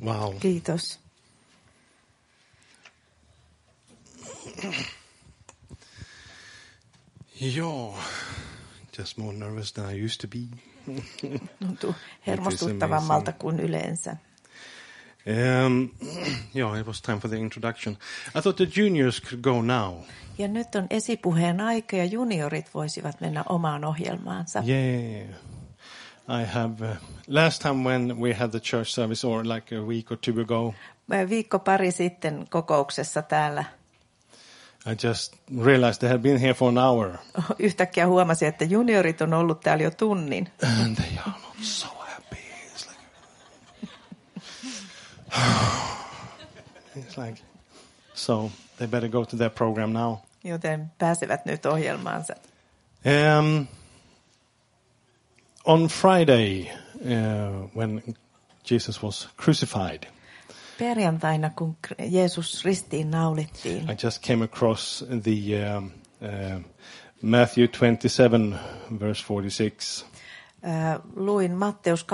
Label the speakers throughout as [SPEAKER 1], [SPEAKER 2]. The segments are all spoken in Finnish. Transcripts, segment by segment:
[SPEAKER 1] Wow.
[SPEAKER 2] Kiitos.
[SPEAKER 1] Joo. Just more nervous than I used to be.
[SPEAKER 2] Tuntuu hermostuttavammalta kuin yleensä.
[SPEAKER 1] It was time for the introduction. I thought the juniors could go now.
[SPEAKER 2] Ja nyt on esipuheen aika ja juniorit voisivat mennä omaan ohjelmaansa.
[SPEAKER 1] Yeah. I have, last time when we had the church service, or like a week or two ago,
[SPEAKER 2] Viikko pari sitten kokouksessa täällä
[SPEAKER 1] I just realized they had been here for an hour.
[SPEAKER 2] yhtäkkiä huomasin, että juniorit on ollut täällä jo tunnin.
[SPEAKER 1] And they are not so happy. It's like, so they better go to their program now.
[SPEAKER 2] Joten pääsevät nyt ohjelmaansa.
[SPEAKER 1] On Friday, when Jesus was crucified,
[SPEAKER 2] Perjantaina, kun Jeesus ristiin naulittiin,
[SPEAKER 1] I just came across the Matthew 27, verse 46.
[SPEAKER 2] Luin Matteus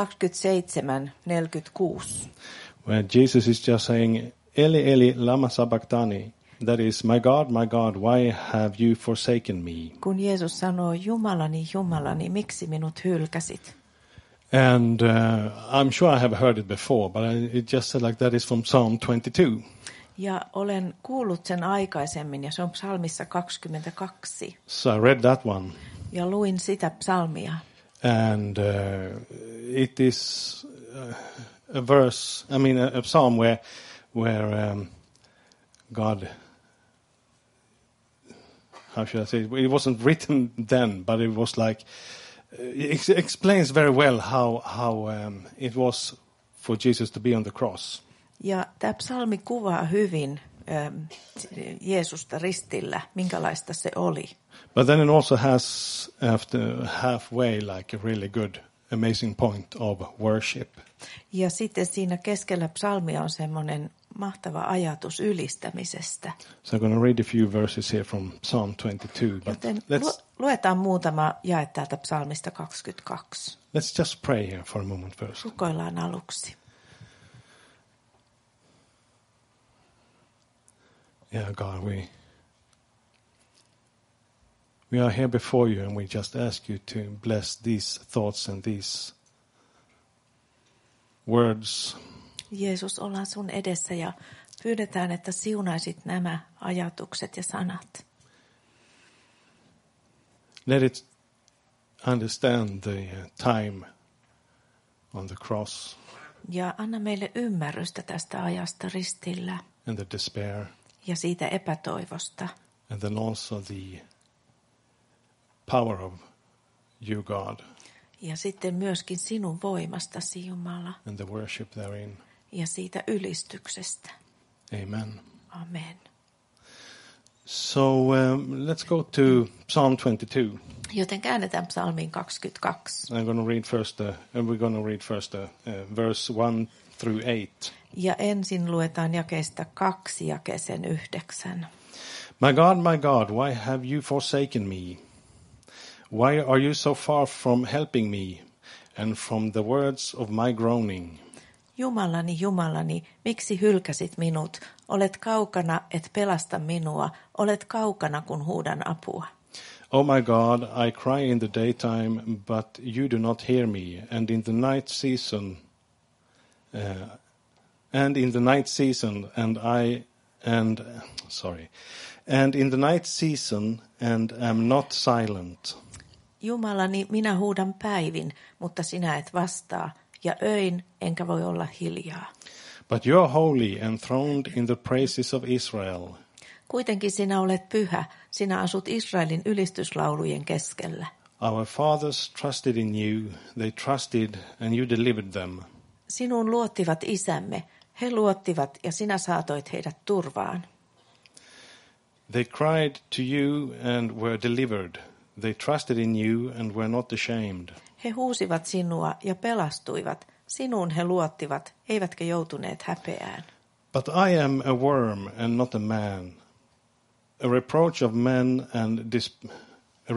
[SPEAKER 2] 27:46,
[SPEAKER 1] Where Jesus is just saying, Eli, Eli, lama sabachthani. That is, my God, why have you forsaken me?
[SPEAKER 2] kun Jeesus sanoo, Jumalani, Jumalani, miksi minut hylkäsit?
[SPEAKER 1] And I'm sure I have heard it before, but it just said like that is from Psalm 22.
[SPEAKER 2] Ja olen kuullut sen aikaisemmin, ja se on psalmissa 22.
[SPEAKER 1] So I read that one.
[SPEAKER 2] Ja luin sitä psalmia.
[SPEAKER 1] And it is a verse, a psalm where God, how should I say it? It wasn't written then, but it was like, it explains very well how it was for Jesus to be on the cross.
[SPEAKER 2] Ja tämä psalmi kuvaa hyvin Jeesusta ristillä, minkälaista se oli.
[SPEAKER 1] But then it also has, after halfway, like a really good, amazing point of worship.
[SPEAKER 2] Ja sitten siinä keskellä psalmia on semmoinen mahtava ajatus ylistämisestä.
[SPEAKER 1] So I'm going to read a few verses here from Psalm 22. But
[SPEAKER 2] Joten luetaan muutama jae täältä psalmista 22.
[SPEAKER 1] let's just pray here for a moment first.
[SPEAKER 2] Rukoillaan aluksi.
[SPEAKER 1] Yeah, God, we are here before you, and we just ask you to bless these thoughts and these words.
[SPEAKER 2] Jeesus, ollaan sun edessä ja pyydetään, että siunaisit nämä ajatukset ja sanat.
[SPEAKER 1] Let it understand the time on the cross
[SPEAKER 2] Ja anna meille ymmärrystä tästä ajasta ristillä
[SPEAKER 1] and the despair,
[SPEAKER 2] ja siitä epätoivosta.
[SPEAKER 1] and then also the power of you, God,
[SPEAKER 2] Ja sitten myöskin sinun voimastasi, Jumala,
[SPEAKER 1] and the worship therein.
[SPEAKER 2] ja siitä ylistyksestä.
[SPEAKER 1] Amen.
[SPEAKER 2] Amen.
[SPEAKER 1] So let's go to Psalm 22.
[SPEAKER 2] Joten käännetään psalmiin 22.
[SPEAKER 1] I'm going to read first. We're going to read first verse 1 through 8.
[SPEAKER 2] Ja ensin luetaan jakeesta 2 jakeeseen 9.
[SPEAKER 1] My God, why have you forsaken me? Why are you so far from helping me and from the words of my groaning?
[SPEAKER 2] Jumalani, Jumalani, miksi hylkäsit minut? Olet kaukana, et pelasta minua. Olet kaukana, kun huudan apua.
[SPEAKER 1] Oh my God, I cry in the daytime, but you do not hear me, and in the night season, and in the night season, and am not silent.
[SPEAKER 2] Jumalani, minä huudan päivin, mutta sinä et vastaa, ja öin enkä voi olla hiljaa.
[SPEAKER 1] But you are holy, enthroned in the praises of Israel.
[SPEAKER 2] Kuitenkin sinä olet pyhä, sinä asut Israelin ylistyslaulujen keskellä.
[SPEAKER 1] Our fathers trusted in you, they trusted and you delivered them.
[SPEAKER 2] Sinun luottivat isämme, he luottivat ja sinä saatoit heidät turvaan.
[SPEAKER 1] They cried to you and were delivered. They trusted in you and were not ashamed.
[SPEAKER 2] He huusivat sinua ja pelastuivat. Sinuun he luottivat, eivätkä joutuneet häpeään.
[SPEAKER 1] But I am a worm and not a man, a reproach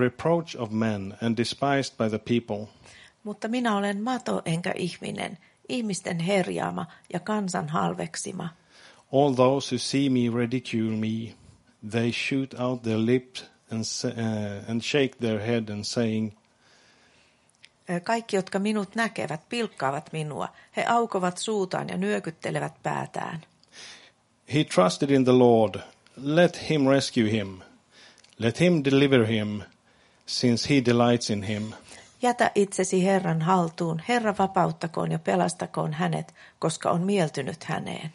[SPEAKER 1] of men and despised by the people.
[SPEAKER 2] Mutta minä olen mato enkä ihminen, ihmisten herjaama ja kansan halveksima.
[SPEAKER 1] All those who see me ridicule me. They shoot out their lips and shake their head and saying,
[SPEAKER 2] Kaikki, jotka minut näkevät, pilkkaavat minua. He aukovat suutaan ja nyökyttelevät päätään.
[SPEAKER 1] He trusted in the Lord. Let him rescue him. Let him deliver him, since he delights in him.
[SPEAKER 2] Jätä itsesi Herran haltuun. Herra vapauttakoon ja pelastakoon hänet, koska on mieltynyt häneen.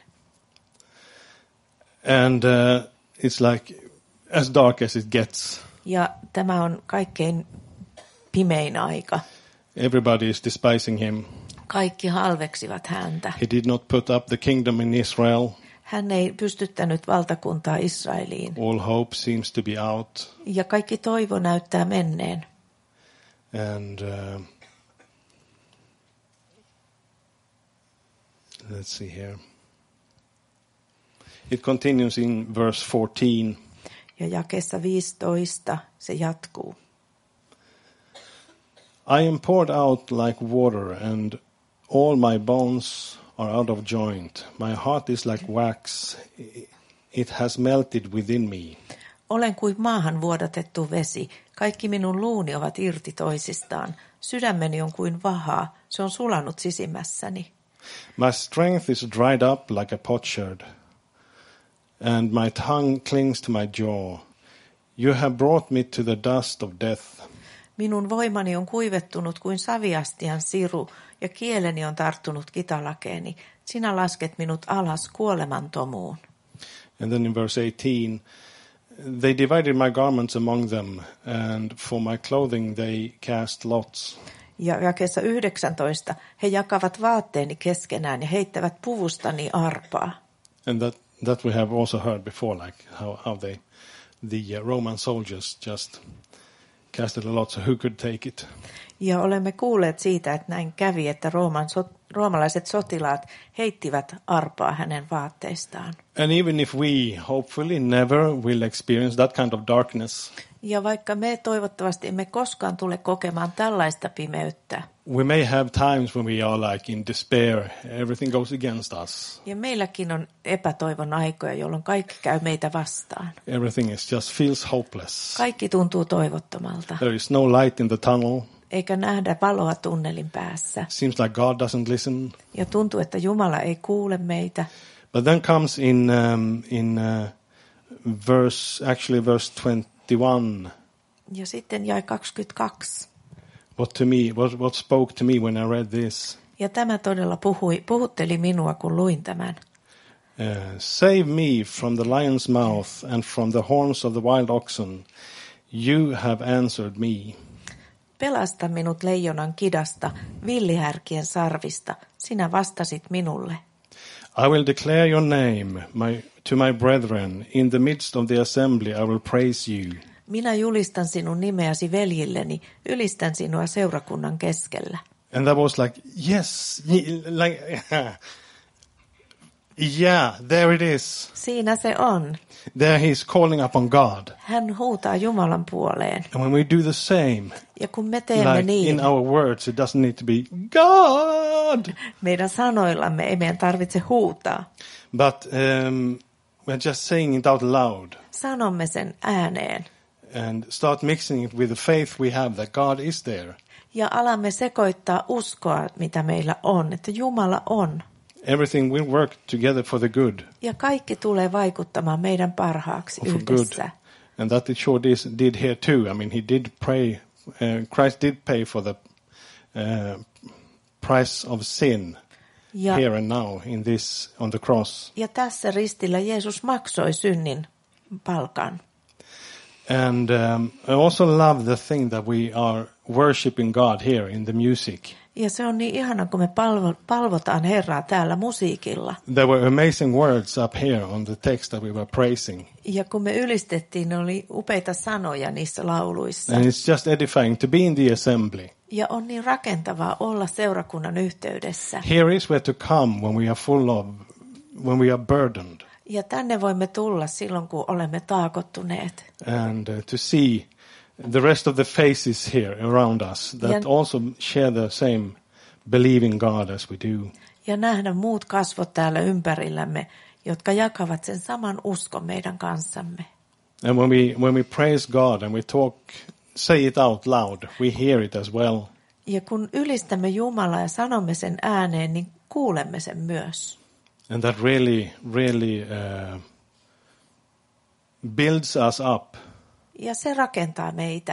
[SPEAKER 1] And it's like as dark as it gets.
[SPEAKER 2] Ja tämä on kaikkein pimein aika.
[SPEAKER 1] Everybody is despising him.
[SPEAKER 2] Kaikki halveksivat häntä.
[SPEAKER 1] He did not put up the kingdom in Israel.
[SPEAKER 2] Hän ei pystyttänyt valtakuntaa Israeliin.
[SPEAKER 1] All hope seems to be out.
[SPEAKER 2] Ja kaikki toivo näyttää menneen.
[SPEAKER 1] And let's see here. It continues in verse 14.
[SPEAKER 2] Ja jakeessa 15 se jatkuu.
[SPEAKER 1] I am poured out like water, and all my bones are out of joint. My heart is like wax. It has melted within me.
[SPEAKER 2] Olen kuin maahan vuodatettu vesi. Kaikki minun luuni ovat irti toisistaan. Sydämeni on kuin vahaa. Se on sulanut sisimmässäni.
[SPEAKER 1] My strength is dried up like a potsherd, and my tongue clings to my jaw. You have brought me to the dust of death.
[SPEAKER 2] Minun voimani on kuivettunut kuin saviastian siru, ja kieleni on tarttunut kitalakeeni. Sinä lasket minut alas kuolemantomuun.
[SPEAKER 1] And then in verse 18, they divided my garments among them, and for my clothing they cast lots.
[SPEAKER 2] Ja jakeessa 19, he jakavat vaatteeni keskenään ja heittävät puvustani arpaa.
[SPEAKER 1] And that we have also heard before, like how the Roman soldiers just casted a lot, so who could take it?
[SPEAKER 2] Ja olemme kuulleet siitä, että näin kävi, että roomalaiset sotilaat heittivät arpaa hänen vaatteistaan.
[SPEAKER 1] And even if we hopefully never will experience that kind of darkness,
[SPEAKER 2] Ja vaikka me toivottavasti emme koskaan tule kokemaan tällaista pimeyttä,
[SPEAKER 1] we may have times when we are like in despair, everything goes against us.
[SPEAKER 2] ja meilläkin on epätoivon aikoja, jolloin kaikki käy meitä vastaan.
[SPEAKER 1] Everything is just feels hopeless.
[SPEAKER 2] Kaikki tuntuu toivottomalta,
[SPEAKER 1] There is no light in the tunnel.
[SPEAKER 2] eikä nähdä valoa tunnelin päässä.
[SPEAKER 1] Seems like God doesn't listen.
[SPEAKER 2] Ja tuntuu, että Jumala ei kuule meitä.
[SPEAKER 1] But then comes in verse 21.
[SPEAKER 2] Ja sitten jäi 22.
[SPEAKER 1] What spoke to me when I read this?
[SPEAKER 2] Ja tämä todella puhutteli minua, kun luin tämän.
[SPEAKER 1] Save me from the lion's mouth and from the horns of the wild oxen. You have answered me.
[SPEAKER 2] Pelasta minut leijonan kidasta, villihärkien sarvista. Sinä vastasit minulle.
[SPEAKER 1] I will declare your name to my brethren. In the midst of the assembly I will praise you.
[SPEAKER 2] Minä julistan sinun nimeäsi veljilleni, ylistän sinua seurakunnan keskellä.
[SPEAKER 1] And that was like, yes, like, yeah, there it is.
[SPEAKER 2] Siinä se on.
[SPEAKER 1] There he is calling upon God.
[SPEAKER 2] Hän huutaa Jumalan puoleen.
[SPEAKER 1] And when we do the same,
[SPEAKER 2] Ja kun me teemme
[SPEAKER 1] like
[SPEAKER 2] niin,
[SPEAKER 1] in our words, it doesn't need to be God.
[SPEAKER 2] meidän sanoillamme ei meidän tarvitse huutaa.
[SPEAKER 1] But we're just saying it out loud.
[SPEAKER 2] Sanomme sen ääneen.
[SPEAKER 1] And start mixing it with the faith we have that God is there.
[SPEAKER 2] Ja alamme sekoittaa uskoa, mitä meillä on, että Jumala on.
[SPEAKER 1] Everything will work together for the good.
[SPEAKER 2] Ja kaikki tulee vaikuttamaan meidän parhaaksi
[SPEAKER 1] For
[SPEAKER 2] yhdessä.
[SPEAKER 1] good. And that it sure did here too. I mean, he did pray. Christ did pay for the price of sin here and now in this on the cross.
[SPEAKER 2] Ja tässä ristillä Jeesus maksoi synnin palkan.
[SPEAKER 1] And I also love the thing that we are worshiping God here in the music.
[SPEAKER 2] Ja se on niin ihana, kun me palvotaan Herraa täällä musiikilla.
[SPEAKER 1] There were amazing words up here on the text that we were praising.
[SPEAKER 2] Ja kun me ylistettiin, ne oli upeita sanoja niissä lauluissa.
[SPEAKER 1] And it's just edifying to be in the assembly.
[SPEAKER 2] Ja on niin rakentavaa olla seurakunnan yhteydessä.
[SPEAKER 1] Here is where to come when we are when we are burdened.
[SPEAKER 2] Ja tänne voimme tulla silloin, kun olemme taakottuneet.
[SPEAKER 1] And to see the rest of the faces here around us that also share the same believing God as we do.
[SPEAKER 2] ja nähdä muut kasvot täällä ympärillämme, jotka jakavat sen saman uskon meidän kanssamme.
[SPEAKER 1] And when we praise God and we say it out loud, we hear it as well.
[SPEAKER 2] Ja kun ylistämme Jumalaa ja sanomme sen ääneen, niin kuulemme sen myös.
[SPEAKER 1] And that really builds us up.
[SPEAKER 2] Ja se rakentaa meitä.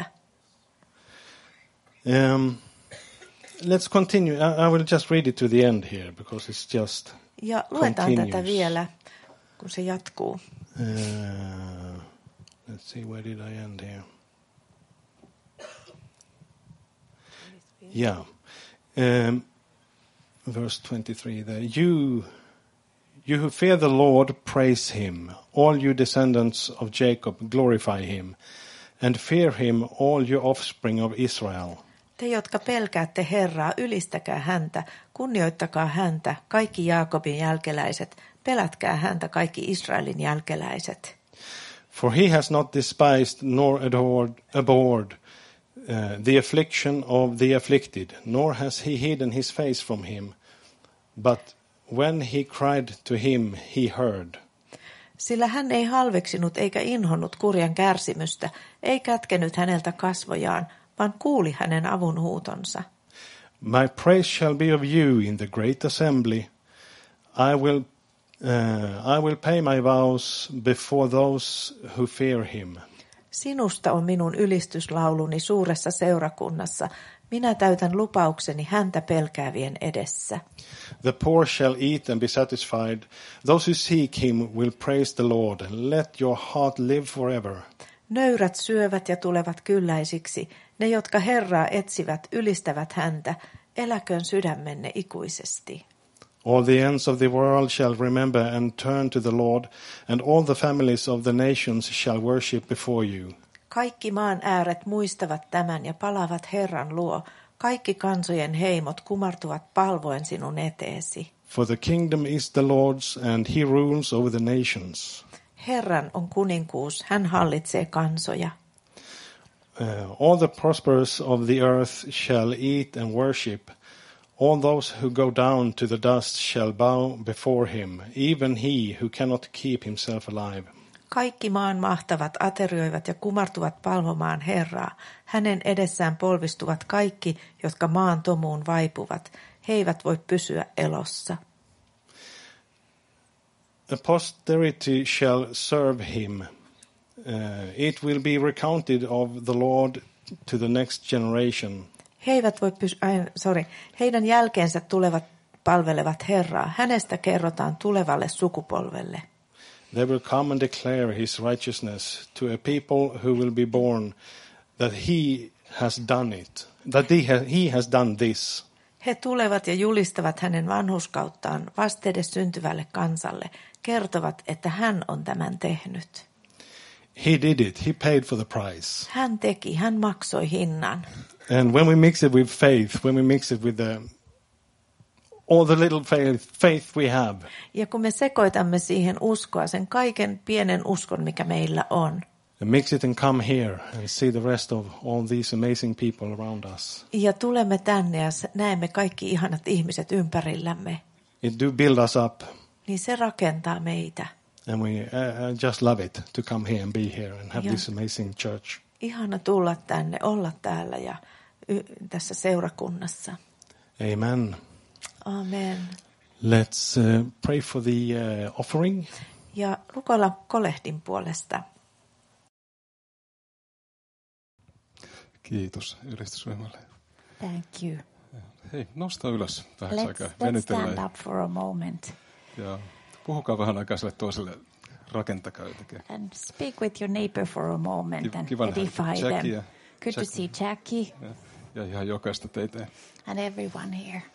[SPEAKER 1] Let's continue. I will just read it to the end here because it's just
[SPEAKER 2] Ja luetaan
[SPEAKER 1] continues.
[SPEAKER 2] tätä vielä, kun se jatkuu.
[SPEAKER 1] Let's see, where did I end here? Yeah. Verse 23 there. You who fear the Lord, praise him. All you descendants of Jacob, glorify him. And fear him, all you offspring of Israel.
[SPEAKER 2] Te, jotka pelkäätte Herraa, ylistäkää häntä, kunnioittakaa häntä, kaikki Jaakobin jälkeläiset, pelätkää häntä, kaikki Israelin jälkeläiset.
[SPEAKER 1] For he has not despised nor abhorred the affliction of the afflicted, nor has he hidden his face from him. But when he cried to him, he heard.
[SPEAKER 2] Sillä hän ei halveksinut eikä inhonnut kurjan kärsimystä, ei kätkenyt häneltä kasvojaan, vaan kuuli hänen avunhuutonsa.
[SPEAKER 1] My praise shall be of you in the great assembly. I will pay my vows before those who fear him.
[SPEAKER 2] Sinusta on minun ylistyslauluni suuressa seurakunnassa. Minä täytän lupaukseni häntä pelkäävien edessä.
[SPEAKER 1] The poor shall eat and be satisfied. Those who seek him will praise the Lord, and let your heart live forever.
[SPEAKER 2] Nöyrät syövät ja tulevat kylläisiksi. Ne, jotka Herraa etsivät, ylistävät häntä. Eläköön sydämenne ikuisesti.
[SPEAKER 1] All the ends of the world shall remember and turn to the Lord, and all the families of the nations shall worship before you.
[SPEAKER 2] Kaikki maan ääret muistavat tämän ja palaavat Herran luo. Kaikki kansojen heimot kumartuvat palvoen sinun eteesi.
[SPEAKER 1] For the kingdom is the Lord's, and he rules over the nations.
[SPEAKER 2] Herran on kuninkuus, hän hallitsee kansoja.
[SPEAKER 1] All the prosperous of the earth shall eat and worship. All those who go down to the dust shall bow before him, even he who cannot keep himself alive.
[SPEAKER 2] Kaikki maan mahtavat aterioivat ja kumartuvat palvomaan Herraa. Hänen edessään polvistuvat kaikki, jotka maan tomuun vaipuvat. He eivät voi pysyä elossa.
[SPEAKER 1] A posterity shall serve him. It will be recounted of the Lord to the next generation.
[SPEAKER 2] Heidän jälkeensä tulevat palvelevat Herraa. Hänestä kerrotaan tulevalle sukupolvelle.
[SPEAKER 1] They will come and declare his righteousness to a people who will be born, that he has done it, that he has done this.
[SPEAKER 2] He tulevat ja julistavat hänen vanhurskauttaan vastedes syntyvälle kansalle, kertovat, että hän on tämän tehnyt.
[SPEAKER 1] He did it. He paid for the price.
[SPEAKER 2] Hän teki, hän maksoi hinnan.
[SPEAKER 1] And when we mix it with faith, when we mix it with all the little faith we have,
[SPEAKER 2] Ja kun me sekoitamme siihen uskoa, sen kaiken pienen uskon, mikä meillä on,
[SPEAKER 1] and mix it and come here and see the rest of all these amazing people around us,
[SPEAKER 2] ja tulemme tänne ja näemme kaikki ihanat ihmiset ympärillämme,
[SPEAKER 1] it do build us up.
[SPEAKER 2] niin se rakentaa meitä.
[SPEAKER 1] And we just love it to come here and be here and have
[SPEAKER 2] Yeah.
[SPEAKER 1] this amazing church.
[SPEAKER 2] Ihana tulla tänne, olla täällä ja tässä seurakunnassa.
[SPEAKER 1] Amen.
[SPEAKER 2] Amen.
[SPEAKER 1] Let's pray for the offering.
[SPEAKER 2] Ja rukoilla kolehdin puolesta.
[SPEAKER 3] Kiitos ylistysryhmälle.
[SPEAKER 4] Thank you.
[SPEAKER 3] Hei, nosta ylös vähäksi aikaa.
[SPEAKER 4] Let's stand up for a moment
[SPEAKER 3] Ja puhukaa vähän aikaa sille toiselle, rakentakaa jotenkin.
[SPEAKER 4] and speak with your neighbor for a moment and
[SPEAKER 3] Kiva nähdä
[SPEAKER 4] edify
[SPEAKER 3] Jackia.
[SPEAKER 4] them. Good to see Jackie
[SPEAKER 3] Ja ihan jokaista teitä.
[SPEAKER 4] and everyone here.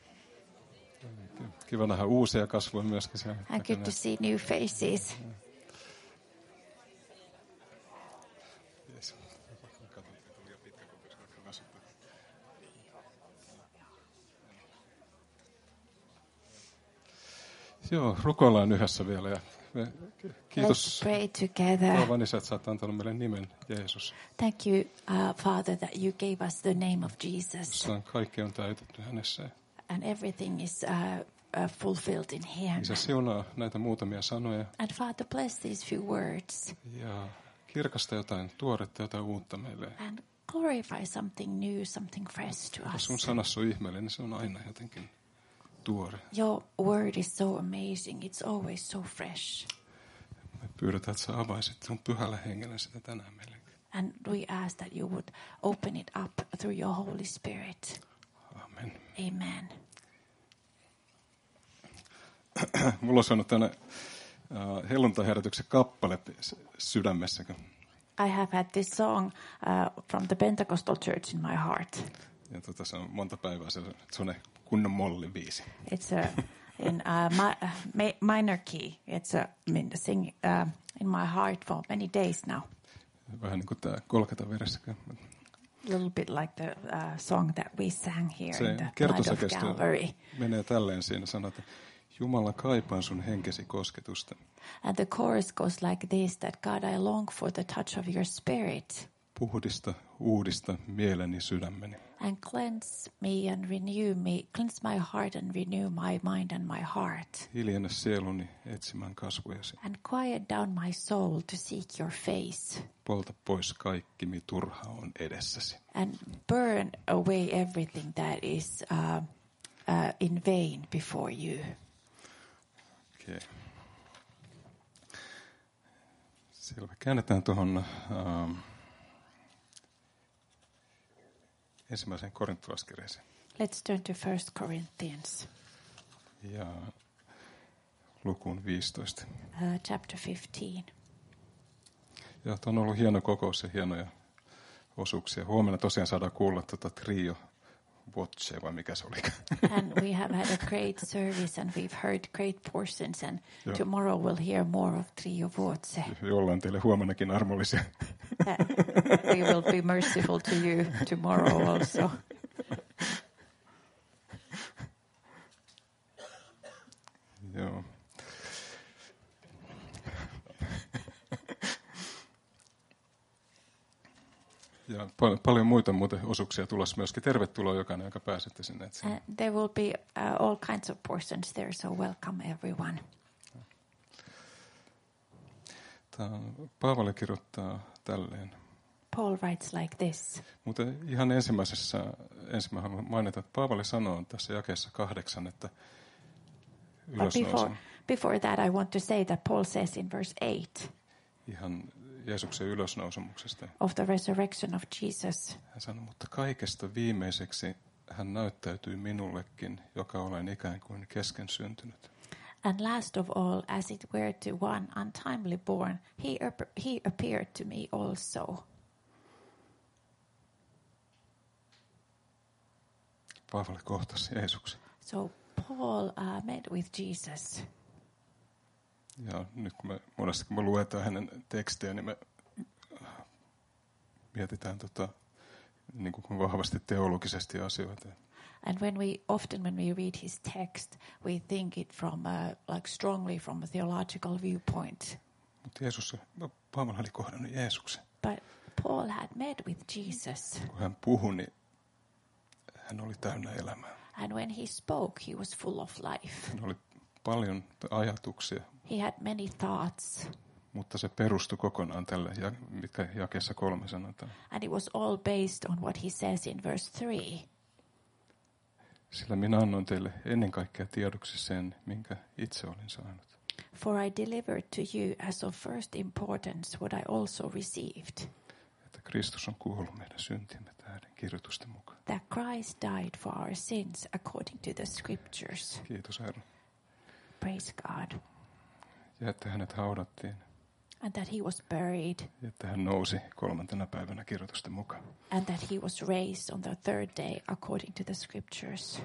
[SPEAKER 3] Kiva nähdä uusia kasvoja myöskin siellä.
[SPEAKER 4] And good to see new faces.
[SPEAKER 3] Yes. Joo, rukoillaan yhdessä vielä. Ja kiitos
[SPEAKER 4] Let's pray together.
[SPEAKER 3] Taavan Isä, että sä oot antanut meille nimen Jeesus.
[SPEAKER 4] Thank you, Father, that you gave us the name of Jesus.
[SPEAKER 3] Jossa kaikki on täytetty hänessä.
[SPEAKER 4] And everything is fulfilled in Him.
[SPEAKER 3] Isä siunaa näitä muutamia sanoja
[SPEAKER 4] And Father, bless these few words
[SPEAKER 3] ja kirkasta jotain tuoretta, jotain uutta meille.
[SPEAKER 4] and glorify something new, something fresh to
[SPEAKER 3] Jos sun
[SPEAKER 4] us.
[SPEAKER 3] sanassa on ihmeellinen, niin se on aina jotenkin tuore.
[SPEAKER 4] Your word is so amazing. It's always so fresh.
[SPEAKER 3] Me pyydetään, että sä avaisit sun pyhällä hengellä sitä tänään meille.
[SPEAKER 4] And we ask that you would open it up through your Holy Spirit.
[SPEAKER 3] Amen.
[SPEAKER 4] Amen.
[SPEAKER 3] Mulla on sanonut tänne helluntaiherätyksen kappale sydämessä.
[SPEAKER 4] I have had this song from the Pentecostal Church in my heart.
[SPEAKER 3] Ja se on monta päivää, se on kunnon mollibiisi.
[SPEAKER 4] It's in minor key. It's been singing in my heart for many days now.
[SPEAKER 3] Vähän niin kuin tämä Golgatan veressä.
[SPEAKER 4] A little bit like the song that we sang here
[SPEAKER 3] Se
[SPEAKER 4] in the Blood of
[SPEAKER 3] kertosäkeistö
[SPEAKER 4] Calvary.
[SPEAKER 3] menee tälleen siinä, sanoo, että Jumala kaipaan sun henkesi kosketusta.
[SPEAKER 4] And the chorus goes like this, that God, I long for the touch of your spirit.
[SPEAKER 3] Puhdista, uudista mieleni sydämeni.
[SPEAKER 4] And cleanse me and renew me, cleanse my heart and renew my mind and my heart.
[SPEAKER 3] Hiljennä sieluni etsimään kasvojasi.
[SPEAKER 4] And quiet down my soul to seek your face.
[SPEAKER 3] Polta pois kaikki, mi turha on edessäsi.
[SPEAKER 4] And burn away everything that is in vain before you.
[SPEAKER 3] Okay. Selvä. Käännetään tuohon ensimmäiseen korintolaiskirjeeseen.
[SPEAKER 4] Let's turn to 1 Corinthians,
[SPEAKER 3] Ja lukuun 15.
[SPEAKER 4] chapter 15.
[SPEAKER 3] Ja tuo on ollut hieno kokous ja hienoja osuuksia. Huomenna tosiaan saadaan kuulla trio Watche, vai mikä se oli.
[SPEAKER 4] And we have had a great service and we've heard great portions and
[SPEAKER 3] Joo.
[SPEAKER 4] tomorrow we'll hear more of Trio Vuotse.
[SPEAKER 3] Ollaan teille huomennakin armollisia.
[SPEAKER 4] We will be merciful to you tomorrow also.
[SPEAKER 3] Joo. Ja paljon muita osuuksia tulossa myöskin. Tervetuloa jokainen, joka pääsette sinne.
[SPEAKER 4] There will be all kinds of portions there, so welcome everyone.
[SPEAKER 3] Paavali kirjoittaa tälleen.
[SPEAKER 4] Paul writes like this.
[SPEAKER 3] Mutta ihan ensin mä haluan mainita, että Paavali sanoo tässä jakeessa 8, että
[SPEAKER 4] Before that I want to say that Paul says in verse 8
[SPEAKER 3] ihan Jeesuksen ylösnousemuksesta.
[SPEAKER 4] of the resurrection of Jesus.
[SPEAKER 3] Hän sanoi, mutta kaikesta viimeiseksi hän näyttäytyi minullekin, joka olen ikään kuin kesken syntynyt.
[SPEAKER 4] And last of all, as it were to one untimely born, he appeared to me also.
[SPEAKER 3] Paavali kohtasi Jeesuksen.
[SPEAKER 4] So Paul met with Jesus.
[SPEAKER 3] Ja nyt monesti kun me luetaan hänen tekstejä, niin me mietitään niin kuin vahvasti teologisesti asioita.
[SPEAKER 4] And when we read his text, we think it from like strongly from a theological viewpoint.
[SPEAKER 3] Mutta Paavali oli kohdannut Jeesuksen.
[SPEAKER 4] But Paul had met with Jesus.
[SPEAKER 3] Kun hän puhui, niin hän oli täynnä elämää.
[SPEAKER 4] And when he spoke, he was full of life.
[SPEAKER 3] Hän oli paljon ajatuksia.
[SPEAKER 4] He had many thoughts.
[SPEAKER 3] Mutta se perustui kokonaan tälle, mitkä jakeessa 3 sanotaan.
[SPEAKER 4] And it was all based on what he says in verse 3.
[SPEAKER 3] Sillä minä annoin teille ennen kaikkea tiedoksi sen, minkä itse olin saanut.
[SPEAKER 4] For I delivered to you as of first importance what I also received.
[SPEAKER 3] Että Kristus on kuollut meidän syntimme tähden kirjoitusten mukaan.
[SPEAKER 4] That Christ died for our sins according to the scriptures.
[SPEAKER 3] Kiitos Herra.
[SPEAKER 4] Praise God.
[SPEAKER 3] Ja että hänet haudattiin.
[SPEAKER 4] And that he was buried.
[SPEAKER 3] Ja että hän nousi 3. päivänä kirjoitusten mukaan.
[SPEAKER 4] And that he was raised on the third day according to the scriptures.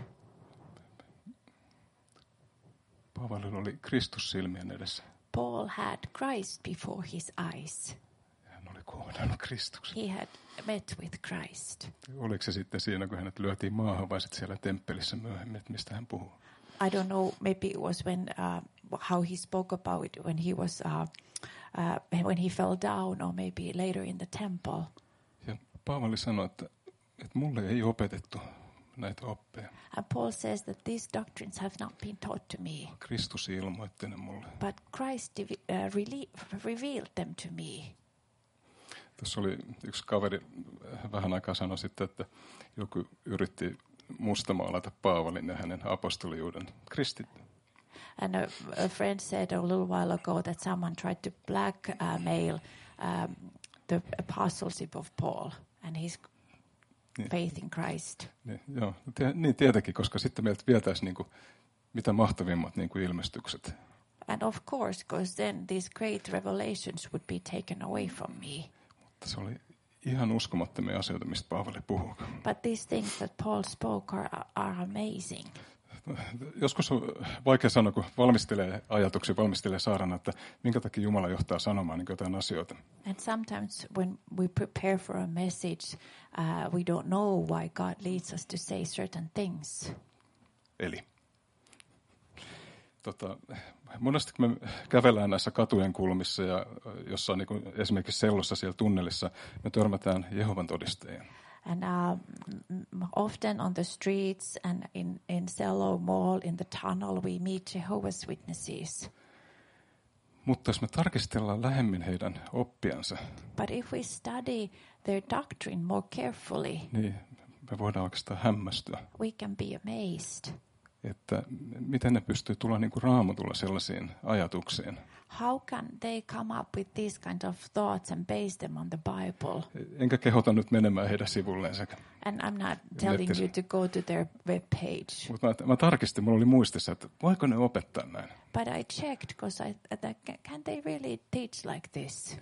[SPEAKER 3] Paavalilla oli Kristus silmien edessä.
[SPEAKER 4] Paul had Christ before his eyes.
[SPEAKER 3] Hän oli kohdannut Kristuksen.
[SPEAKER 4] He had met with Christ.
[SPEAKER 3] Oliko se sitten siinä, kun hänet lyötiin maahan, vai sitten siellä temppelissä myöhemmin, että mistä hän puhuu?
[SPEAKER 4] I don't know, maybe it was when how he spoke about it when he was when he fell down, or maybe later in the temple.
[SPEAKER 3] Ja Paavali sanoi, että mulle ei opetettu näitä oppeja.
[SPEAKER 4] And Paul says that these doctrines have not been taught to me,
[SPEAKER 3] Kristus ilmoitti ne mulle.
[SPEAKER 4] but Christ revealed them to me.
[SPEAKER 3] Tuossa oli yksi kaveri vähän aikaa sanoi sitten, että joku yritti mustamaalata Paavalin ja hänen apostolijuuden kristitty.
[SPEAKER 4] And a friend said a little while ago that someone tried to blackmail the apostleship of Paul and his faith in Christ.
[SPEAKER 3] Niin tietenkin, koska sitten meiltä vietäisiin niin kuin mitä mahtavimmat niin kuin ilmestykset.
[SPEAKER 4] And of course, because then these great revelations would be taken away from me.
[SPEAKER 3] Mutta se oli ihan uskomattomia asioita, mistä Paavali puhuu.
[SPEAKER 4] But these things that Paul spoke are amazing.
[SPEAKER 3] Joskus on vaikea sanoa, kun valmistelee ajatuksia, valmistelee saarana, että minkä takia Jumala johtaa sanomaan niin jotain asioita.
[SPEAKER 4] And sometimes when we prepare for a message, we don't know why God leads us to say certain things.
[SPEAKER 3] Eli monesti kun me kävellään näissä katujen kulmissa ja jossain niin kuin esimerkiksi sellossa siellä tunnelissa, me törmätään Jehovan todistajien.
[SPEAKER 4] And often on the streets and in Cello Mall, in the tunnel, we meet Jehovah's Witnesses.
[SPEAKER 3] Mutta jos me tarkistellaan lähemmin heidän oppiansa,
[SPEAKER 4] But if we study their doctrine more carefully,
[SPEAKER 3] niin me voidaan oikeastaan hämmästyä,
[SPEAKER 4] we can be amazed.
[SPEAKER 3] että miten ne pystyy tulla niin kuin Raamatulla sellaisiin ajatuksiin.
[SPEAKER 4] How can they come up with these kind of thoughts and base them on the Bible?
[SPEAKER 3] Enkä kehota nyt menemään heidän sivulleen sekä.
[SPEAKER 4] And I'm not telling you to go to their webpage.
[SPEAKER 3] Mutta mä tarkistin, mulla oli muistissa, että voiko ne opettaa näin.
[SPEAKER 4] But I checked because can they really teach like this?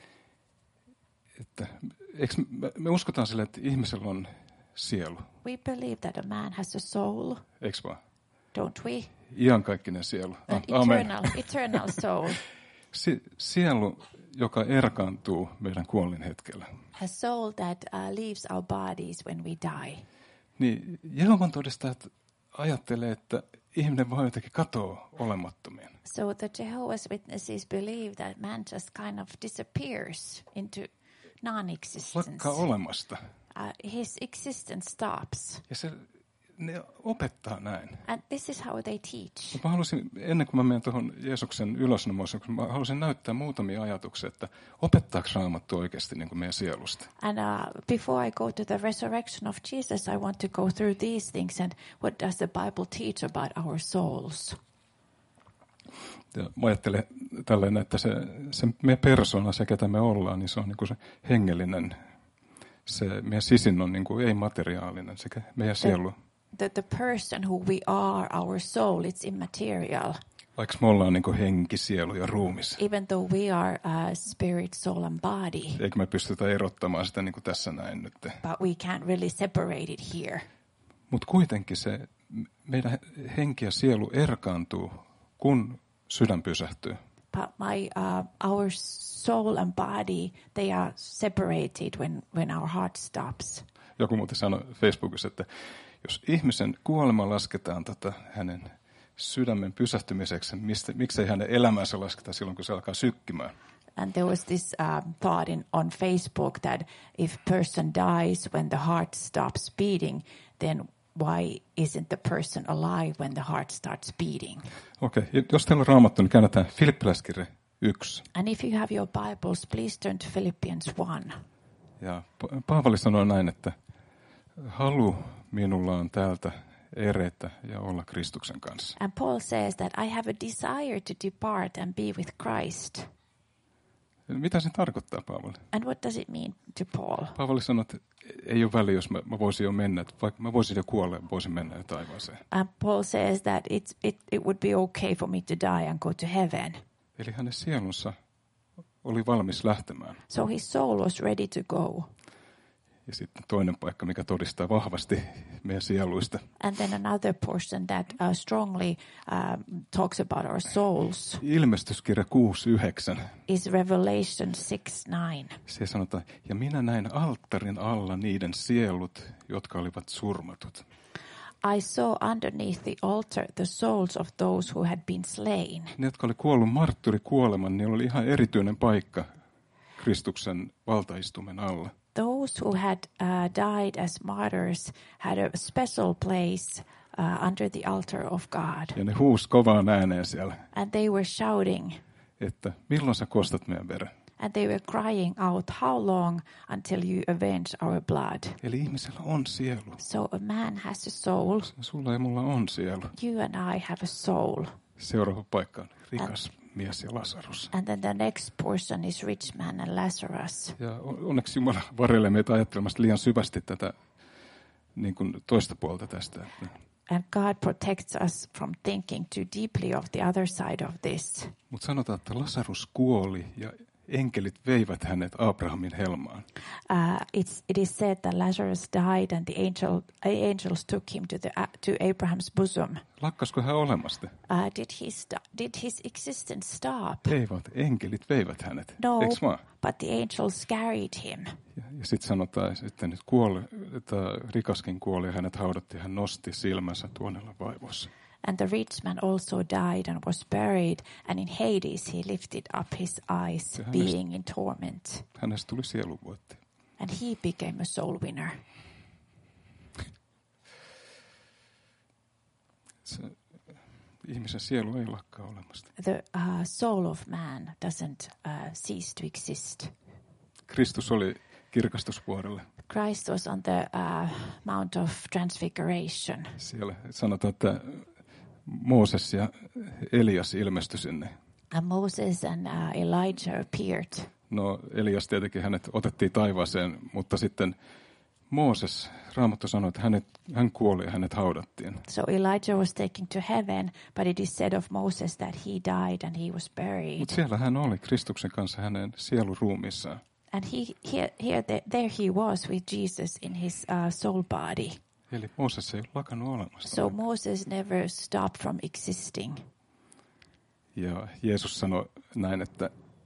[SPEAKER 3] Että, me uskotaan sille, että ihmisellä on sielu.
[SPEAKER 4] We believe that a man has a soul.
[SPEAKER 3] Eikö vaan?
[SPEAKER 4] Don't we?
[SPEAKER 3] Iankaikkinen sielu.
[SPEAKER 4] An eternal soul.
[SPEAKER 3] Sielu, joka erkaantuu meidän kuolin hetkellä.
[SPEAKER 4] A soul that leaves our bodies when we die.
[SPEAKER 3] Niin Jehovan todistajat ajattelee, että ihminen voi jotenkin katoa olemattomiin.
[SPEAKER 4] So the Jehovah's Witnesses believe that man just kind of disappears into non-existence.
[SPEAKER 3] Lakkaa olemasta.
[SPEAKER 4] His existence stops.
[SPEAKER 3] Ja ne opettaa näin.
[SPEAKER 4] And this is how they teach.
[SPEAKER 3] Mä halusin, ennen kuin mä menen tuohon Jeesuksen ylösnousuun, mä halusin näyttää muutamia ajatuksia, että opettaako Raamattu oikeasti niin kuin meidän sielusta.
[SPEAKER 4] And before I go to the resurrection of Jesus, I want to go through these things and what does the Bible teach about our souls.
[SPEAKER 3] Ja mä ajattelen tälleen, että se meidän persona, se ketä me ollaan, niin se on niin kuin se hengellinen, se meidän sisin on niin kuin ei-materiaalinen sekä meidän sielu.
[SPEAKER 4] The person who we are, our soul, it's immaterial.
[SPEAKER 3] Vaikka me ollaan niin kuin henki, sielu ja ruumis.
[SPEAKER 4] Even though we are spirit, soul and body.
[SPEAKER 3] Eikö me pystytä erottamaan sitä niin kuin tässä näin nyt.
[SPEAKER 4] But we can't really separate it here.
[SPEAKER 3] Mutta kuitenkin se meidän henki ja sielu erkaantuu, kun sydän pysähtyy.
[SPEAKER 4] But our soul and body, they are separated when our heart stops.
[SPEAKER 3] Joku muuten sanoi Facebookissa, että jos ihmisen kuolema lasketaan hänen sydämen pysähtymiseksi, miksei hänen elämänsä lasketa silloin, kun se alkaa sykkimään?
[SPEAKER 4] And there was this thought on Facebook that if person dies when the heart stops beating, then why isn't the person alive when the heart starts beating?
[SPEAKER 3] Okei, jos teillä on Raamattu, niin käännetään Filippiläiskirja 1.
[SPEAKER 4] And if you have your Bibles, please turn to Philippians 1.
[SPEAKER 3] Ja Paavali sanoo näin, että halu minulla on täältä eretä ja olla Kristuksen kanssa.
[SPEAKER 4] And Paul says that I have a desire to depart and be with Christ.
[SPEAKER 3] Mitä se tarkoittaa, Paavali?
[SPEAKER 4] And what does it mean to Paul?
[SPEAKER 3] Paavali sanoi, että ei ole väliä, jos mä voisin jo mennä, vaikka mä voisin jo kuolla, voisin mennä jo taivaaseen.
[SPEAKER 4] And Paul says that it would be okay for me to die and go to heaven.
[SPEAKER 3] Eli hänen sielunsa oli valmis lähtemään.
[SPEAKER 4] So his soul was ready to go.
[SPEAKER 3] Ja sitten toinen paikka, mikä todistaa vahvasti meidän sieluista.
[SPEAKER 4] And then another portion that strongly talks about our souls.
[SPEAKER 3] Ilmestyskirja 6:9.
[SPEAKER 4] Is Revelation 6:9.
[SPEAKER 3] Se sanotaan, ja minä näin alttarin alla niiden sielut, jotka olivat surmatut.
[SPEAKER 4] I saw underneath the altar the souls of those who had been slain.
[SPEAKER 3] Ne, jotka oli kuollut marttyrikuoleman, niillä oli ihan erityinen paikka Kristuksen valtaistumen alla.
[SPEAKER 4] those who had died as martyrs had a special place under the altar of God.
[SPEAKER 3] Ja ne huusi kovaan ääneen siellä,
[SPEAKER 4] And they were shouting,
[SPEAKER 3] että milloin sä kostat meidän veren?
[SPEAKER 4] and they were crying out, how long until you avenge our blood?
[SPEAKER 3] Eli ihmisellä on sielu.
[SPEAKER 4] So a man has a soul.
[SPEAKER 3] Sulla ja mulla on sielu.
[SPEAKER 4] You and I have a soul.
[SPEAKER 3] Seuraava paikka on rikas mies ja Lasarus.
[SPEAKER 4] And then the next portion is rich man and Lazarus.
[SPEAKER 3] Ja onneksi Jumala varjelee meitä ajattelemasta liian syvästi tätä niin kuin toista puolta tästä.
[SPEAKER 4] And God protects us from thinking too deeply of the other side of this.
[SPEAKER 3] Mutta sanotaan, että Lasarus kuoli ja enkelit veivät hänet Abrahamin helmaan.
[SPEAKER 4] It is said that Lazarus died and the angels took him to Abraham's bosom.
[SPEAKER 3] Lakkasko hän olemasta?
[SPEAKER 4] Did his existence stop?
[SPEAKER 3] Ei vaan, enkelit veivät hänet.
[SPEAKER 4] No,
[SPEAKER 3] Eiks vaan?
[SPEAKER 4] but the angels carried him.
[SPEAKER 3] Ja sitten sanotaan, että rikaskin kuoli ja hänet haudattiin ja hän nosti silmänsä tuonella vaivoissa.
[SPEAKER 4] And the rich man also died and was buried, and in Hades he lifted up his eyes, being in torment.
[SPEAKER 3] Hänestä tuli sieluvoittaja.
[SPEAKER 4] And he became a soul winner.
[SPEAKER 3] Ihmisen sielu ei lakkaa olemasta.
[SPEAKER 4] The soul of man doesn't cease to exist.
[SPEAKER 3] Kristus oli kirkastusvuorella.
[SPEAKER 4] Christ was on the Mount of Transfiguration.
[SPEAKER 3] Siellä sanotaan, että Mooses ja Elias ilmestyi sinne.
[SPEAKER 4] And Moses and Elijah appeared.
[SPEAKER 3] No Elias tietenkin hänet otettiin taivaaseen, mutta sitten Mooses, Raamattu sanoi, että hän kuoli ja hänet haudattiin.
[SPEAKER 4] So Elijah was taken to heaven, but it is said of Moses that he died and he was buried.
[SPEAKER 3] Mutta siellä hän oli Kristuksen kanssa hänen sieluruumissaan.
[SPEAKER 4] And there he was with Jesus in his soul body.
[SPEAKER 3] Eli Mooses ei lakannut olemasta.
[SPEAKER 4] So Moses never stopped from existing.
[SPEAKER 3] Ja Jeesus sanoi näin, että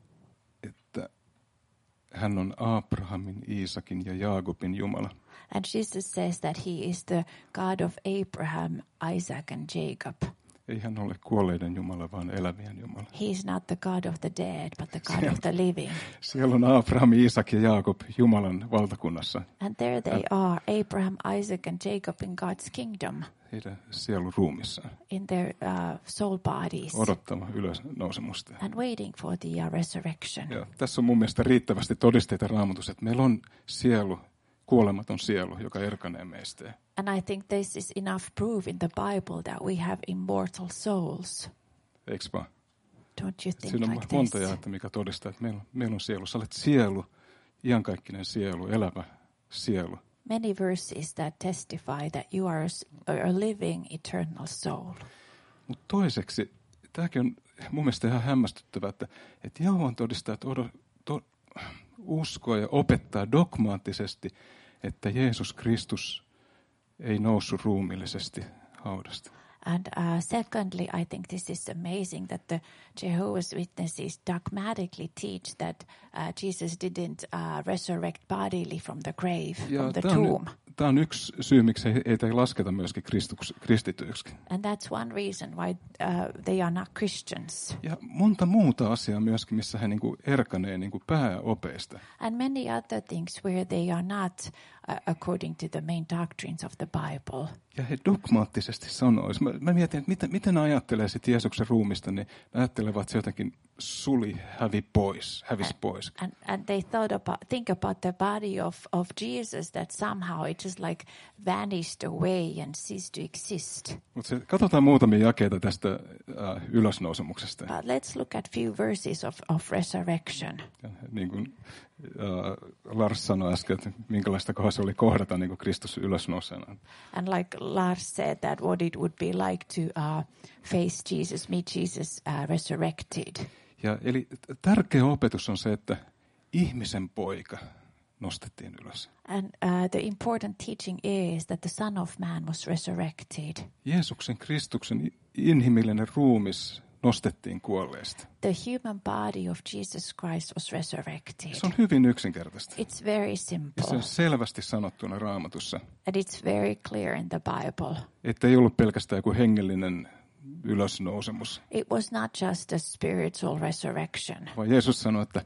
[SPEAKER 3] hän on Abrahamin, Iisakin ja Jaakobin Jumala.
[SPEAKER 4] And Jesus says that he is the God of Abraham, Isaac and Jacob.
[SPEAKER 3] Ei hän ole kuolleiden Jumala, vaan elävien Jumala.
[SPEAKER 4] He is not the God of the dead, but the God of the living.
[SPEAKER 3] Siellä on Abraham, Iisak ja Jaakob Jumalan valtakunnassa.
[SPEAKER 4] And there they are, Abraham, Isaac and Jacob in God's kingdom.
[SPEAKER 3] Heidän sieluruumissaan.
[SPEAKER 4] In their soul bodies.
[SPEAKER 3] Odottava ylösnousemusta.
[SPEAKER 4] And waiting for the resurrection.
[SPEAKER 3] Ja tässä on mun mielestä riittävästi todisteita Raamatussa, että meillä on sielu, kuolematon sielu, joka erkanee meistä.
[SPEAKER 4] And I think this is enough proof in the Bible that we have immortal souls.
[SPEAKER 3] Eikö vaan?
[SPEAKER 4] Don't you think
[SPEAKER 3] Siinä on
[SPEAKER 4] like
[SPEAKER 3] monta
[SPEAKER 4] this?
[SPEAKER 3] jaetta, mikä todistaa, että meillä on sielu. Sä olet sielu, iankaikkinen sielu, elävä sielu.
[SPEAKER 4] Many verses that testify that you are a living eternal soul.
[SPEAKER 3] Mutta toiseksi, tämäkin on mun mielestä ihan hämmästyttävää, että Jehovan todistajat uskoo ja opettaa dogmaattisesti, että Jeesus Kristus ei noussut ruumiillisesti haudasta.
[SPEAKER 4] And secondly, I think this is amazing that the Jehovah's Witnesses dogmatically teach that Jesus didn't resurrect bodily from the grave, from the tomb.
[SPEAKER 3] Tämä on yksi syy, miksi heitä ei lasketa myöskin kristityiksi.
[SPEAKER 4] And that's one reason why they are not Christians.
[SPEAKER 3] Ja monta muuta asiaa myöskin, missä he niinku erkanee niinku pääopeista.
[SPEAKER 4] And many other things where they are not according to the main doctrines of the Bible.
[SPEAKER 3] Ja he dogmaattisesti sanois. Mä mietin, että miten ajattelee sit Jeesuksen ruumista, niin ne ajattelevat se jotenkin hävisi pois.
[SPEAKER 4] And they think about the body of Jesus that somehow it just like vanished away and ceased to exist.
[SPEAKER 3] Mutta katsotaan muutamia jakeita tästä ylösnousemuksesta.
[SPEAKER 4] Let's look at few verses of resurrection.
[SPEAKER 3] Ja, niin kuin Lars sanoi äsken, että minkälaista kohdassa oli kohdata niin kuin Kristus ylösnousena.
[SPEAKER 4] And like Lars said, that what it would be like to face Jesus, meet Jesus resurrected.
[SPEAKER 3] Ja eli tärkeä opetus on se, että ihmisen poika nostettiin ylös.
[SPEAKER 4] And the important teaching is that the Son of Man was resurrected.
[SPEAKER 3] Jeesuksen Kristuksen inhimillinen ruumis nostettiin kuolleista.
[SPEAKER 4] The human body of Jesus Christ was resurrected.
[SPEAKER 3] Se on hyvin yksinkertaista.
[SPEAKER 4] It's very simple.
[SPEAKER 3] Se on selvästi sanottuna Raamatussa.
[SPEAKER 4] And it's very clear in the Bible.
[SPEAKER 3] Että ei ollut pelkästään joku hengellinen ylösnousemus.
[SPEAKER 4] It was not just a spiritual resurrection.
[SPEAKER 3] Vaan Jeesus sanoi, että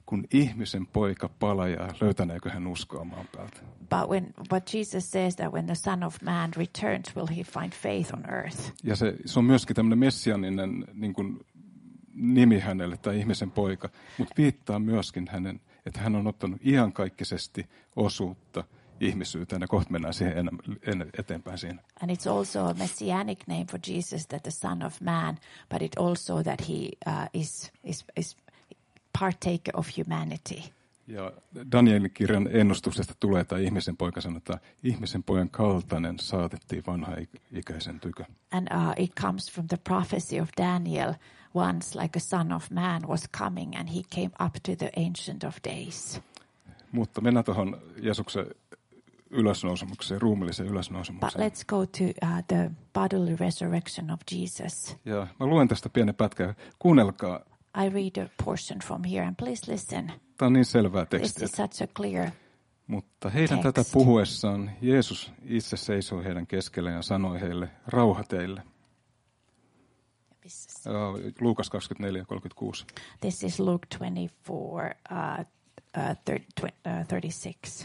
[SPEAKER 3] kun ihmisen poika palaa, löytäneekö hän uskoa maan päältä?
[SPEAKER 4] But Jesus says that when the Son of Man returns, will he find faith on earth?
[SPEAKER 3] Ja se on myöskin tämmöinen messianinen niin kuin nimi hänelle, tai ihmisen poika, mutta viittaa myöskin hänen, että hän on ottanut iankaikkisesti osuutta ihmisyyteen, ja kohta mennään siihen eteenpäin siinä.
[SPEAKER 4] And it's also a messianic name for Jesus, that the Son of Man, but it also that he is partaker of humanity.
[SPEAKER 3] Ja Danielin kirjan ennustuksesta tulee tämä ihmisen poika, sanotaan, ihmisen pojan kaltainen saatettiin vanha-ikäisen tykö.
[SPEAKER 4] And it comes from the prophecy of Daniel. Once like a son of man was coming and he came up to the Ancient of Days.
[SPEAKER 3] Mutta mennään tuohon Jeesuksen ylösnousemukseen, ruumiilliseen
[SPEAKER 4] But
[SPEAKER 3] ylösnousemukseen.
[SPEAKER 4] let's go to the bodily resurrection of Jesus.
[SPEAKER 3] Ja mä luen tästä pienen pätkän. Kuunnelkaa.
[SPEAKER 4] I read a portion from here and please listen.
[SPEAKER 3] Tämä on niin selvää
[SPEAKER 4] This
[SPEAKER 3] tekstiä.
[SPEAKER 4] is such a clear.
[SPEAKER 3] Mutta heidän tätä
[SPEAKER 4] text.
[SPEAKER 3] puhuessaan Jeesus itse seisoi heidän keskelleen ja sanoi heille, rauha teille. Luukas 24:36.
[SPEAKER 4] This is Luke 24, 36.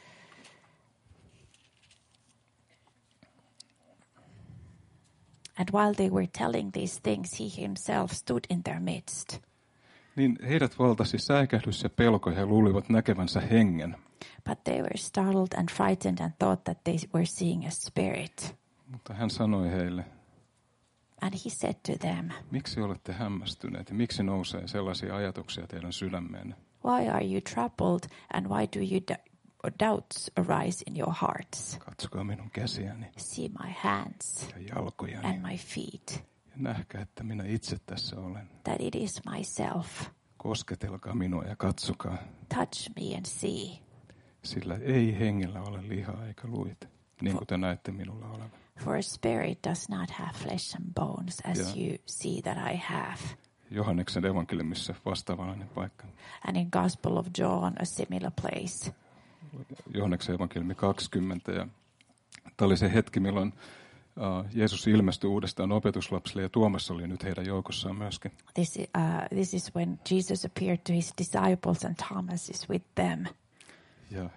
[SPEAKER 4] And while they were telling these things, he himself stood in their midst.
[SPEAKER 3] Niin heidät valtasi säikähdys ja pelko, ja he luulivat näkevänsä hengen.
[SPEAKER 4] But they were startled and frightened and thought that they were seeing a spirit.
[SPEAKER 3] Mutta hän sanoi heille,
[SPEAKER 4] And he said to them,
[SPEAKER 3] miksi olette hämmästyneet ja miksi nousee sellaisia ajatuksia teidän sydämeenne?
[SPEAKER 4] why are you troubled and why do you doubts arise in your hearts?
[SPEAKER 3] Katsokaa minun käsiäni
[SPEAKER 4] See my hands
[SPEAKER 3] ja jalkojani
[SPEAKER 4] and my feet,
[SPEAKER 3] ja nähkää, että minä itse tässä olen.
[SPEAKER 4] that it is myself.
[SPEAKER 3] Kosketelkaa minua ja katsokaa,
[SPEAKER 4] Touch me and see.
[SPEAKER 3] sillä ei hengellä ole lihaa eikä luita, niin kuin te näette minulla olevan.
[SPEAKER 4] For a spirit does not have flesh and bones as
[SPEAKER 3] Yeah.
[SPEAKER 4] you see that I have.
[SPEAKER 3] Johanneksen evankeliumissa vastaavanlainen paikka.
[SPEAKER 4] And in Gospel of John, a similar place.
[SPEAKER 3] Johanneksen evankeliumi 20. Ja tämä oli se hetki, milloin Jeesus ilmestyi uudestaan opetuslapsille, ja Tuomas oli nyt heidän joukossaan myöskin.
[SPEAKER 4] This is when Jesus appeared to his disciples and Thomas is with them.
[SPEAKER 3] Ja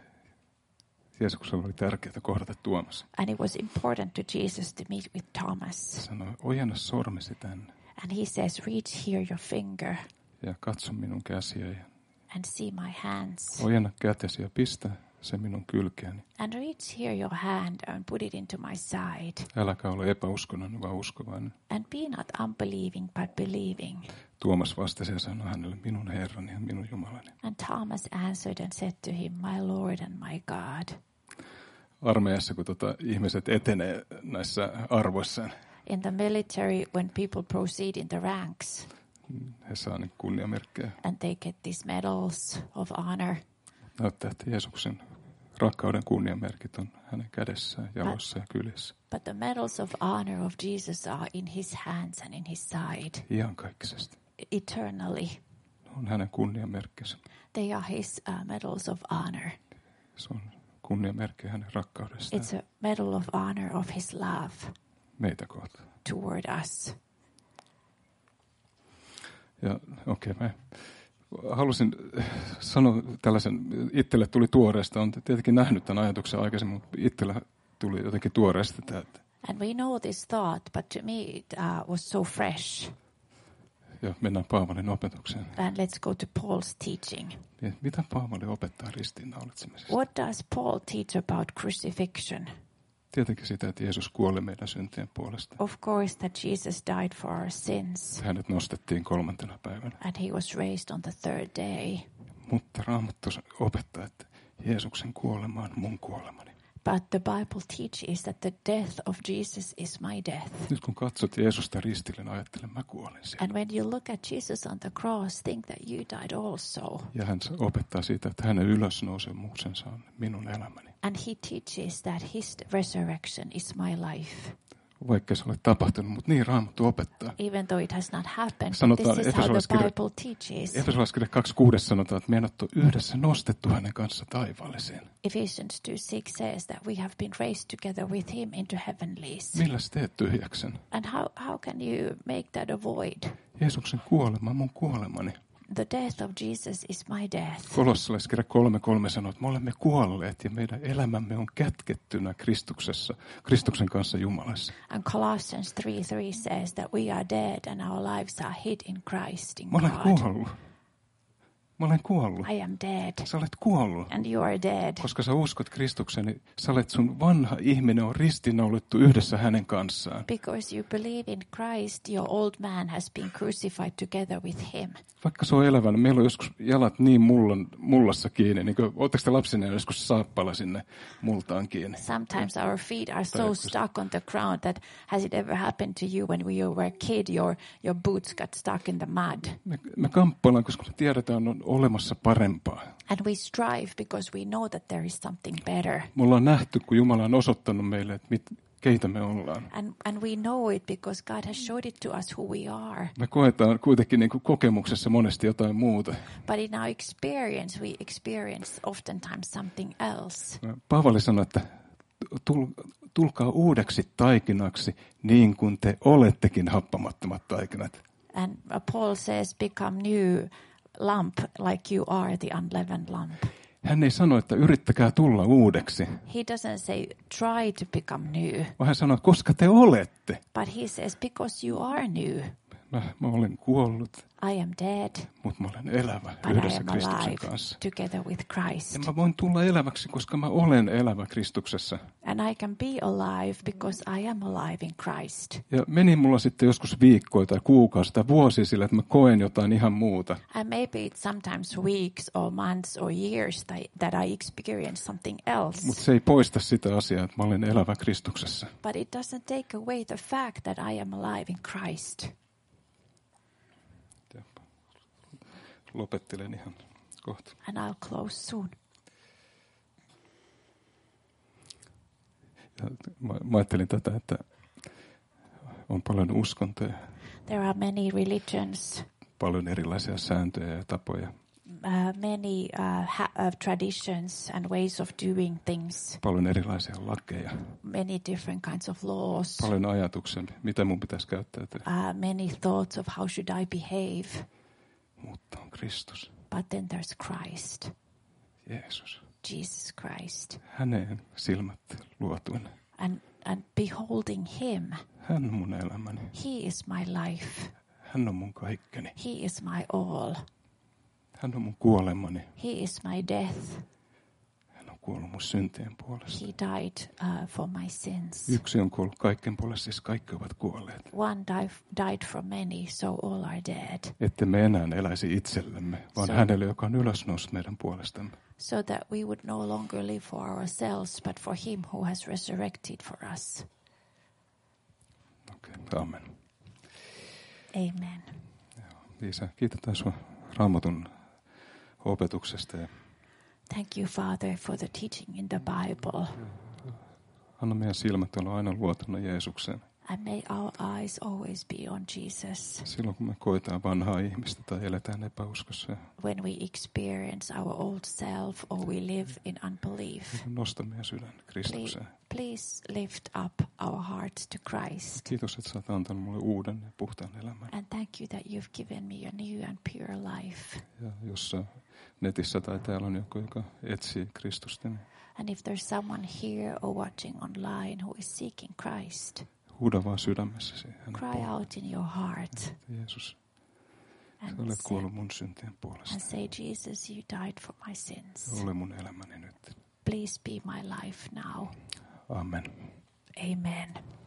[SPEAKER 3] Jeesuksella oli tärkeää kohdata Tuomas.
[SPEAKER 4] And it was important to Jesus to meet with Thomas.
[SPEAKER 3] Sanoi, ojenna sormesi tänne
[SPEAKER 4] And he says, reach here your finger
[SPEAKER 3] ja katso minun käsiäni.
[SPEAKER 4] and see my hands.
[SPEAKER 3] Ojenna kätesi ja pistä se minun kylkeäni.
[SPEAKER 4] And reach here your hand and put it into my side.
[SPEAKER 3] Äläkä ole epäuskonen, vaan uskovainen.
[SPEAKER 4] And be not unbelieving, but believing.
[SPEAKER 3] Tuomas vastasi ja sanoi hänelle, minun Herrani ja minun Jumalani.
[SPEAKER 4] And Thomas answered and said to him, my Lord and my God.
[SPEAKER 3] Armeijassa, kun ihmiset etenee näissä arvoissaan,
[SPEAKER 4] In the military, when people proceed in the ranks
[SPEAKER 3] he saa niin kunniamerkkejä.
[SPEAKER 4] and they get these medals of honor,
[SPEAKER 3] Näyttää, että Jeesuksen rakkauden kunniamerkit on hänen kädessään, jaloissa ja kyljessä.
[SPEAKER 4] but the medals of honor of Jesus are in his hands and in his side,
[SPEAKER 3] Iankaikkisesti.
[SPEAKER 4] eternally.
[SPEAKER 3] Ne on hänen kunniamerkkinsä.
[SPEAKER 4] They are his medals of honor.
[SPEAKER 3] Se on kunniamerkki hänen rakkaudestaan
[SPEAKER 4] It's a medal of honor of his love
[SPEAKER 3] meitä kohtaan.
[SPEAKER 4] toward us.
[SPEAKER 3] Ja mä halusin sanoa tällaisen, itselle tuli tuoreesta, olen tietenkin nähnyt tämän ajatuksen aikaisemmin, mutta itsellä tuli jotenkin tuoreesta tämä.
[SPEAKER 4] And we know this thought, but to me it was so fresh.
[SPEAKER 3] Ja mennään Paavalin opetukseen.
[SPEAKER 4] And let's go to Paul's teaching.
[SPEAKER 3] Ja mitä Paavali opettaa ristiinnaulitsemisesta?
[SPEAKER 4] What does Paul teach about crucifixion?
[SPEAKER 3] Tietenkin sitä, että Jeesus kuoli meidän syntien puolesta.
[SPEAKER 4] Of course that Jesus died for our sins
[SPEAKER 3] Hänet nostettiin 3. päivänä.
[SPEAKER 4] and he was raised on the third day.
[SPEAKER 3] Mutta Raamattu opettaa, että Jeesuksen kuolema on mun kuolemani.
[SPEAKER 4] But the Bible teaches that the death of Jesus is my death.
[SPEAKER 3] Nyt kun katsot Jeesusta ristille, niin ajattelen, mä kuolin siellä.
[SPEAKER 4] And when you look at Jesus on the cross, think that you died also.
[SPEAKER 3] Ja hän opettaa siitä, että hänen ylösnousemuksensa on minun elämäni.
[SPEAKER 4] And he teaches that his resurrection is my life.
[SPEAKER 3] Vaikka se ole tapahtunut, mutta niin Raamattu opettaa.
[SPEAKER 4] Even though it has not happened,
[SPEAKER 3] Sanotaan,
[SPEAKER 4] but this is how the
[SPEAKER 3] Efesolaiskirja-
[SPEAKER 4] Bible teaches.
[SPEAKER 3] Efesolaiskirja 2:6 sanotaan, että meidät on yhdessä nostettu hänen kanssa taivaallisiin.
[SPEAKER 4] Ephesians 2:6 says that we have been raised together with him into heavenlies.
[SPEAKER 3] Millä sä teet tyhjäksen?
[SPEAKER 4] And how can you make that a void?
[SPEAKER 3] Jeesuksen kuolema on mun kuolemani.
[SPEAKER 4] the death of Jesus is my death.
[SPEAKER 3] Kolossalaiskirja 3:3 sanoo, että me olemme kuolleet ja meidän elämämme on kätkettynä Kristuksen kanssa Jumalassa.
[SPEAKER 4] And Colossians 3:3 says that we are dead and our lives are hid in Christ in
[SPEAKER 3] Mä olen
[SPEAKER 4] God.
[SPEAKER 3] kuollut. Mä olen kuollut.
[SPEAKER 4] I am dead
[SPEAKER 3] Sä olet kuollut.
[SPEAKER 4] and you are dead.
[SPEAKER 3] Koska sä uskot Kristukseen, niin sä olet sun vanha ihminen on ristiinnaulittu yhdessä hänen kanssaan.
[SPEAKER 4] Because you believe in Christ, your old man has been crucified together with him.
[SPEAKER 3] Vaikka se on elävänä, meillä on joskus jalat niin mullassa kiinni, niin kuin, ootteko te lapsina joskus saappala sinne multaan kiinni?
[SPEAKER 4] Sometimes our feet are so stuck on the ground that has it ever happened to you when you were a kid, your boots got stuck in the mud?
[SPEAKER 3] Me kamppaillaan, koska me tiedetään, on olemassa parempaa.
[SPEAKER 4] And we strive because we know that there is something better.
[SPEAKER 3] Me ollaan nähty, kun Jumala on osoittanut meille, että keitä me ollaan.
[SPEAKER 4] And we know it because God has showed it to us who we are.
[SPEAKER 3] Me koetaan kuitenkin niin kuin kokemuksessa monesti jotain muuta.
[SPEAKER 4] But in our experience, we experience oftentimes something else.
[SPEAKER 3] Paavali sanoi, että tulkaa uudeksi taikinaksi niin kuin te olettekin happamattomat taikinat.
[SPEAKER 4] And Paul says, become new lump like you are the unleavened lump.
[SPEAKER 3] Hän ei sano, että yrittäkää tulla uudeksi.
[SPEAKER 4] He doesn't say try to become new,
[SPEAKER 3] Vaan hän sanoo, koska te olette.
[SPEAKER 4] but he says because you are new.
[SPEAKER 3] Mä olen kuollut,
[SPEAKER 4] I am dead,
[SPEAKER 3] mutta mä olen elävä
[SPEAKER 4] but I
[SPEAKER 3] yhdessä
[SPEAKER 4] am
[SPEAKER 3] Kristuksen
[SPEAKER 4] alive
[SPEAKER 3] kanssa.
[SPEAKER 4] together with Christ.
[SPEAKER 3] Ja mä voin tulla eläväksi, koska mä olen elävä Kristuksessa.
[SPEAKER 4] And I can be alive because I am alive in Christ.
[SPEAKER 3] Ja meni mulla sitten joskus viikkoja tai kuukausi tai vuosi sillä, että mä koen jotain ihan muuta.
[SPEAKER 4] And maybe it's sometimes weeks or months or years that I experience something else.
[SPEAKER 3] Mutta se ei poista sitä asiaa, että mä olen elävä Kristuksessa.
[SPEAKER 4] But it doesn't take away the fact that I am alive in Christ.
[SPEAKER 3] Lopettelen ihan kohta.
[SPEAKER 4] And I'll close soon.
[SPEAKER 3] Ja mä ajattelin tätä, että on paljon uskontoja,
[SPEAKER 4] There are many religions,
[SPEAKER 3] paljon erilaisia sääntöjä ja tapoja,
[SPEAKER 4] many traditions and ways of doing things,
[SPEAKER 3] paljon erilaisia lakeja,
[SPEAKER 4] many different kinds of laws,
[SPEAKER 3] paljon ajatuksia, mitä mun pitäisi käyttäytyä.
[SPEAKER 4] many thoughts of how should I behave.
[SPEAKER 3] Mutta on Kristus,
[SPEAKER 4] But then there's Christ,
[SPEAKER 3] Jeesus.
[SPEAKER 4] Jesus Christ.
[SPEAKER 3] Häneen silmät luotuin.
[SPEAKER 4] And beholding him,
[SPEAKER 3] Hän on mun elämäni.
[SPEAKER 4] he is my life.
[SPEAKER 3] Hän on mun kaikkeni.
[SPEAKER 4] He is my all.
[SPEAKER 3] Hän on mun kuolemani.
[SPEAKER 4] He is my death.
[SPEAKER 3] Hän on kuollut mun syntien puolesta.
[SPEAKER 4] He died for my sins.
[SPEAKER 3] Yksi on kuollut kaikkien puolesta, siis kaikki ovat kuolleet.
[SPEAKER 4] One died for many, so all are dead.
[SPEAKER 3] Että me enää eläisi itsellemme, vaan hänelle, joka on ylösnoussut meidän puolestamme.
[SPEAKER 4] So that we would no longer live for ourselves, but for him who has resurrected for us.
[SPEAKER 3] Okei, amen.
[SPEAKER 4] Amen.
[SPEAKER 3] Liisa, kiitetään sinua Raamatun opetuksesta ja
[SPEAKER 4] Thank you, Father, for the teaching in the Bible.
[SPEAKER 3] anna meidän silmät olla aina luotuna Jeesukseen.
[SPEAKER 4] And may our eyes always be on Jesus.
[SPEAKER 3] Silloin kun me koetaan vanhaa ihmistä tai eletään epäuskossa,
[SPEAKER 4] When we experience our old self or we live in unbelief,
[SPEAKER 3] nosta meidän sydän Kristukseen.
[SPEAKER 4] please lift up our hearts to Christ.
[SPEAKER 3] Kiitos, että sä oot antanut mulle uuden ja puhtaan elämän.
[SPEAKER 4] And thank you that you've given me a new and pure life.
[SPEAKER 3] Ja jos netissä tai täällä on joku, joka etsii Kristusta, niin
[SPEAKER 4] And if there's someone here or watching online who is seeking Christ,
[SPEAKER 3] huuda vaan sydämessäsi hänen
[SPEAKER 4] cry
[SPEAKER 3] puolestaan.
[SPEAKER 4] out in your heart
[SPEAKER 3] Jeesus, sä
[SPEAKER 4] and
[SPEAKER 3] olet kuollut mun syntien puolesta.
[SPEAKER 4] say, Jesus, you died for my sins.
[SPEAKER 3] Ole mun elämäni nyt.
[SPEAKER 4] Please be my life now.
[SPEAKER 3] Amen.
[SPEAKER 4] Amen.